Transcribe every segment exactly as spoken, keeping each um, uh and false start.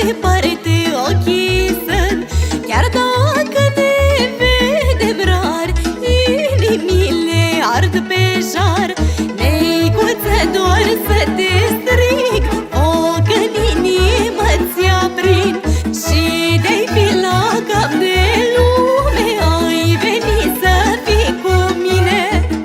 departe ochii sunt, chiar dacă ne vedem rar, inimile ard pe jar. Neicuță, doar să te strig, foc în inimă ți-aprind. Și de-ai fi la cap de lume, ai venit să fii cu mine.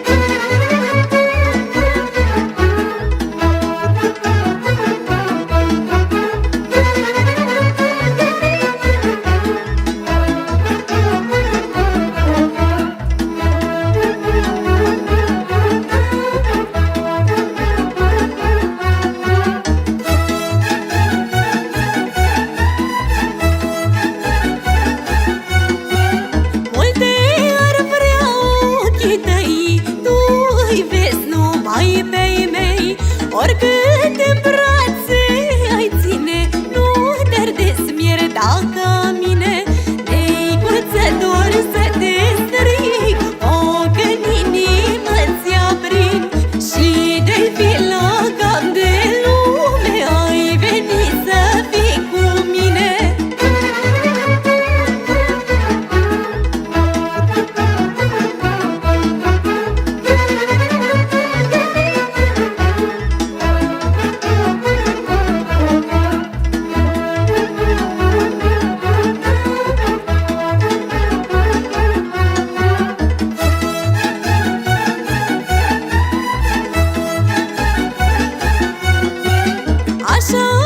Oricât în brațe ai ține, nu te-ar desmier dacă mine. Neicuță, doar să te strig, foc în inimă ți-aprind. Și de-ai fi la cap de lume, ai venit să fii cu mine. Așa